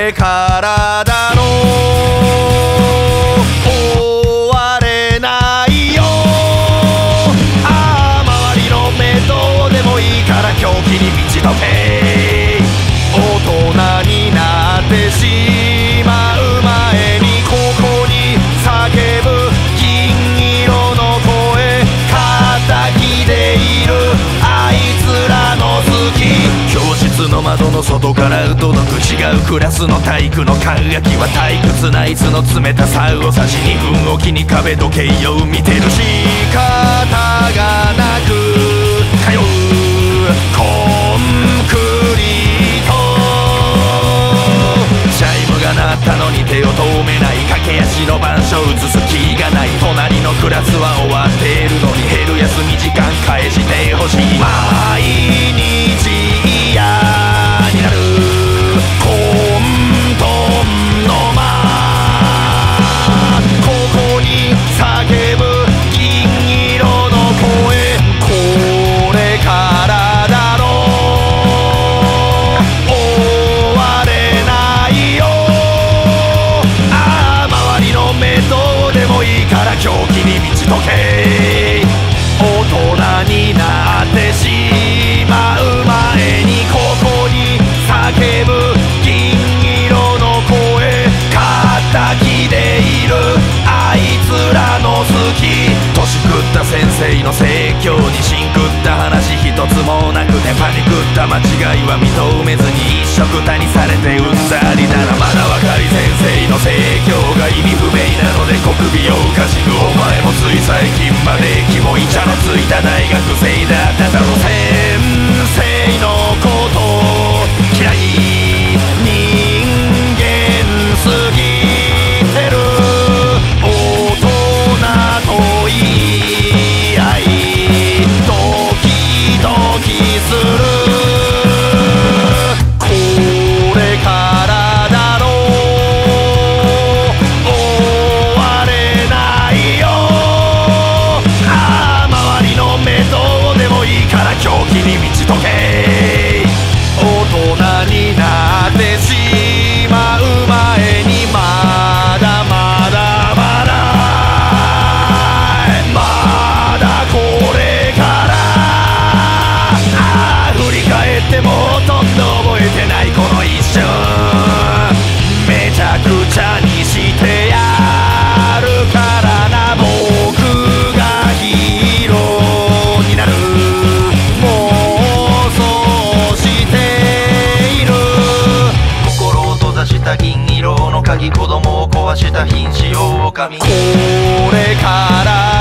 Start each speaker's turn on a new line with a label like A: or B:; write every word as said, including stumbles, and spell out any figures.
A: れからだろう、終われないよ。ああ周りの目どうでもいいから狂気に満ちとけ。大人になってしまう前にここに叫ぶ銀色の声、敵でいるあいつらの好き。教室の窓の外から届く違うクラスの体育の管楽器は退屈ないつの冷たさを指しにふんおきに壁時計を見てる。仕方がなく通うコンクリート、チャイムが鳴ったのに手を止めない、駆け足の板書移す気がない。隣のクラスは終わっているのに減る休み時間返してほしい。毎日嫌になる混沌の間、ここに叫ぶ銀色の声、これからだろう、終われないよ。ああ周りの目どうでもいいから狂気に満ちとけ。大人になってしまう前にここに叫ぶ銀色の声、敵でいるあいつらの好き。年食った先生の説教にシン食った話一つもなくて、パニクった間違いは認めずに一緒くたにされてうんざりならまだわかり、先生の説教が意味不明なので小首をかしぐ。お前もつい最近までキモいチャのついた大学生だっただろ。先生のこと嫌い人間すぎてる、大人と言い合いドキドキする。これからだろう、終われないよ。ああ周りの目どうでもいいから狂気に満ちとけ。大人になってしまう前にまだまだまだまだこれから、ああ振り返ってもほとんど覚えてないこの一瞬、めちゃくちゃにしてやるからな。僕がヒーローになる妄想している。心を閉ざした銀色の鍵、子供を壊した瀕死狼。これから